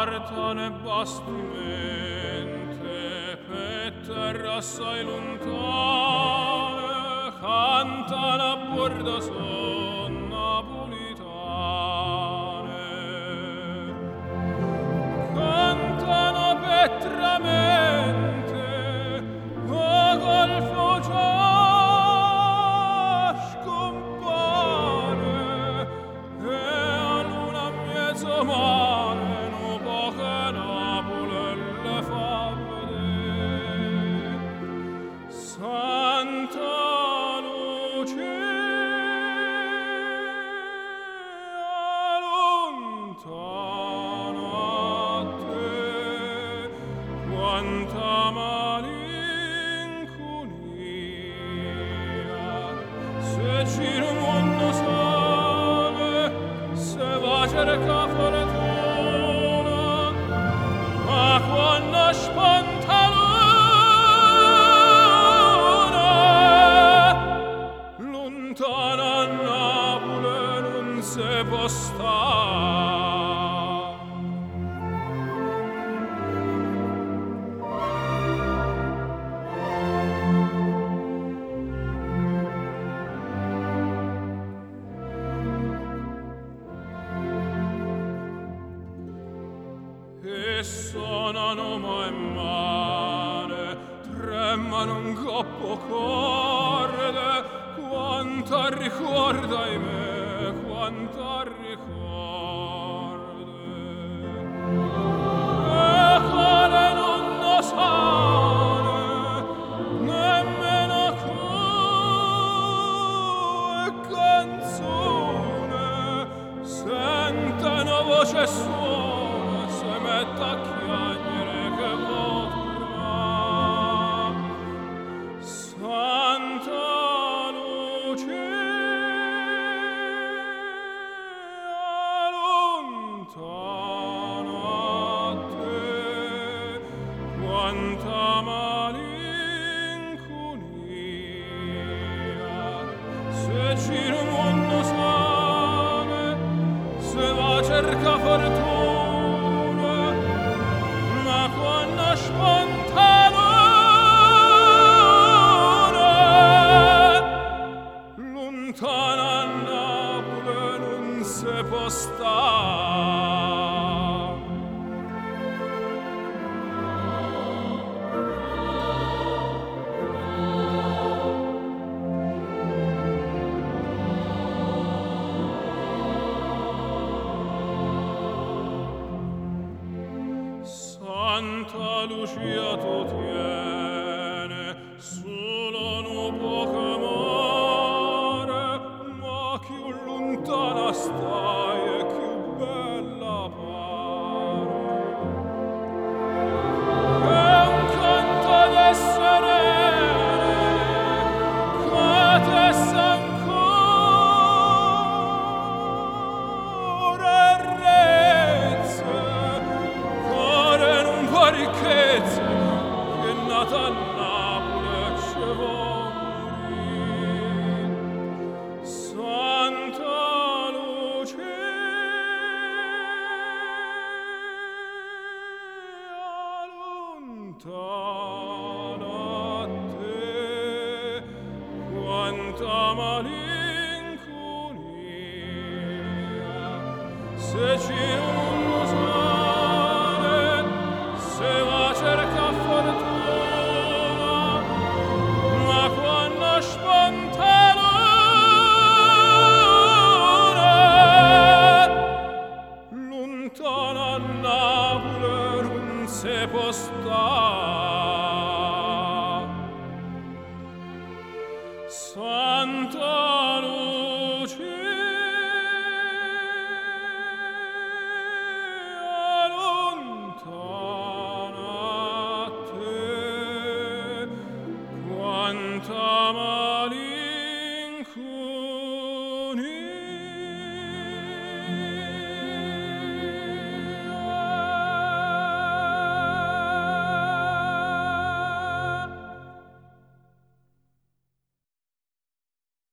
portano e bastimente per terra assai lontane cantano a bordo son napolitane, cantano petramente o golfo già scompare e a luna mezzo mare no poche Napoli le fa vedere. Santa Lucia lontana a te, quanta malinconia, se gira un mondo sale, se va a cercare fortuna, ma quando spanta luna, lontana a Napoli non si può stare. E suonano mai male, tremano un coppo corde, quanta ricorda in me, quanta ricorda. E cuore non lo sane, nemmeno e canzone, sentono voce suona, se mette a chiagnere che vorrà. Santa Lucia lontana a te, quanta malinconia, se gira un mondo sane, se va a cerca fortuna, ma quando spanta luna, lontana a Napoli non si può stare. Santa Lucia tu tiene solo no poco amore, ma più lontana stai e più bella pare. È un canto de serene che te s'ancora rezza, cuore non fa ricchezza, che è nata a Napoli e ci vuol morire. Santa Lucia lontana a te, quanta malinconia, se gira un mondo sane, se va a cerca fortuna, ma quando spanta luna, lontana a Napoli non si può stare.